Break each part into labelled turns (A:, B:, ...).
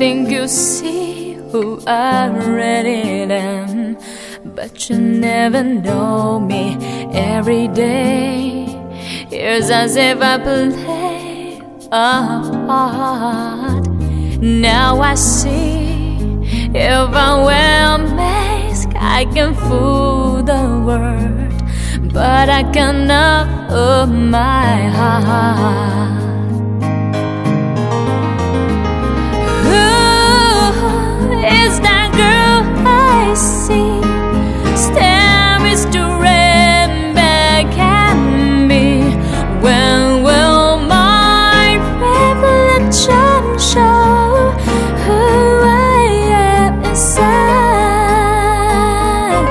A: think you see who I really am, but you never know me every day. It's as if I play a part. Now I see, if I wear a mask, I can fool the world, but I cannot open my heart. Is that girl I see staring straight back at me? When will my reflection show who I am inside?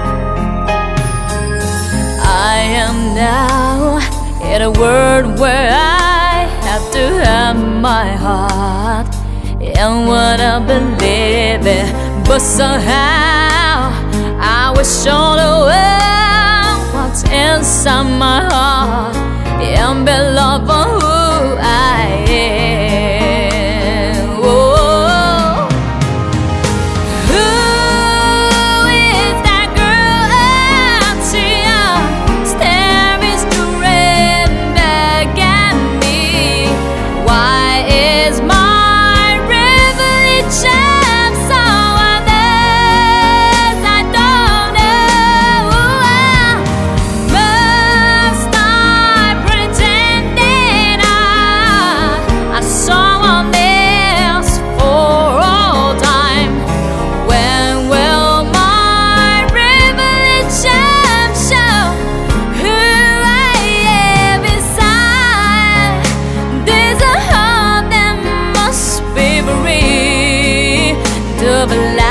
A: I am now in a world where I have to have my heart and what I believe in, but somehow I was shown the world what's inside my heart and be loved for who I am. Oh. Who is that girl I see staring straight back at me? Why is my of a